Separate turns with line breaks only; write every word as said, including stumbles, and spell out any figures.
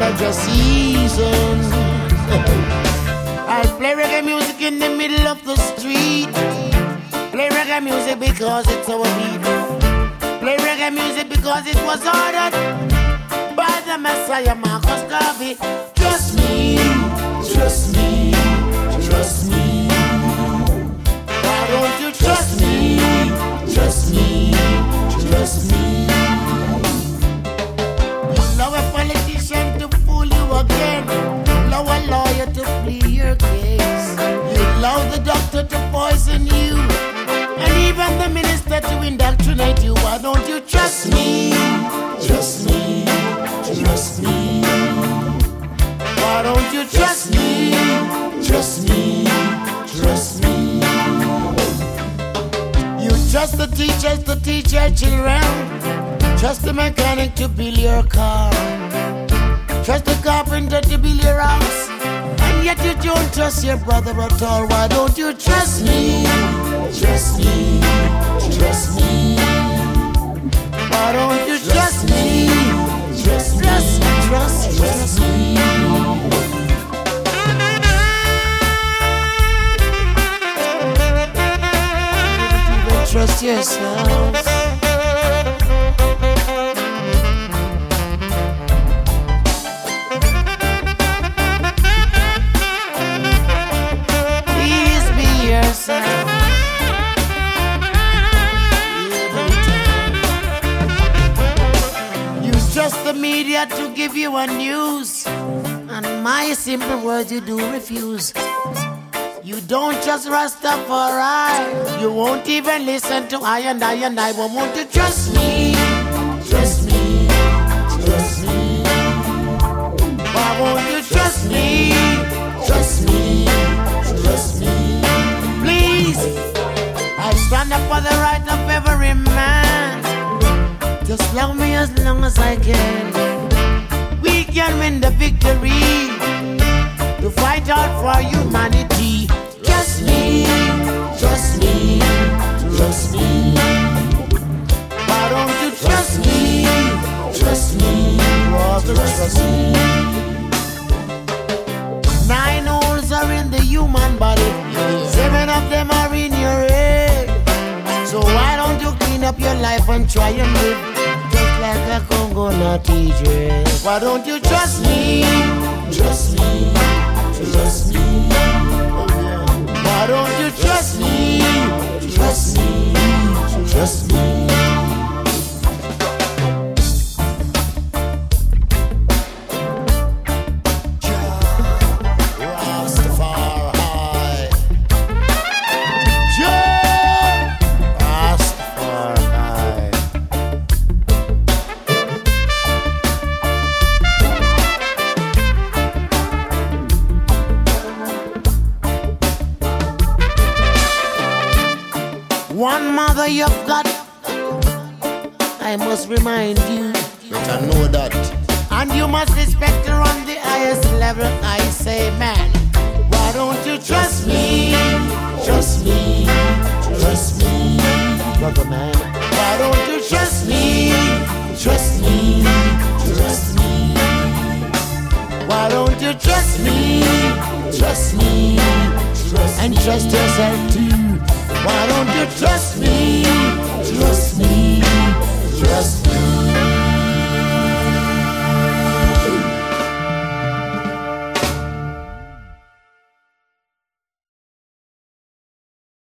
under just season. I play reggae music in the middle of the street. Play reggae music because it's our beat. Play reggae music because it was ordered by the Messiah Marcus Garvey. Trust me, trust me, trust me. Why don't you trust me, trust me, trust me? You love a politician to fool you again. Love a lawyer to plead your case. You love the doctor to poison you, and even the minister to indoctrinate you. Why don't you trust me? Trust me, trust me. Why don't you trust me? Trust me, trust me. You trust the teachers to teach your children. Trust the mechanic to build your car. Trust the carpenter to build your house. And yet you don't trust your brother at all. Why don't you trust me? Trust me, trust me. Why don't you trust me? Trust, trust, trust, trust me. You trust yourselves. Please be yourself. Trust the media to give you a news, and my simple words you do refuse. You don't trust Rastafari. You won't even listen to I and I and I. Won't want to trust me, trust me, trust me. Why won't you trust me, trust me, trust me? Please, I stand up for the right of every man. Just love me as long as I can. We can win the victory to fight out for humanity. Trust me, trust me, trust me. Why don't you trust me? Trust me, brother, trust me. Nine holes are in the human body. Seven of them are in your head. So why don't you clean up your life and try and live just like a Congo naughty dress? Why don't you trust me? Trust me, trust me. Why don't you trust me? Trust me, trust me. One mother you've got, I must remind you.
Better know that.
And you must respect her on the highest level. I say, man, why don't you trust me? Trust me, trust me, brother man. Why don't you trust me? Trust me, trust me. Why don't you trust me? Trust me, trust and trust yourself too.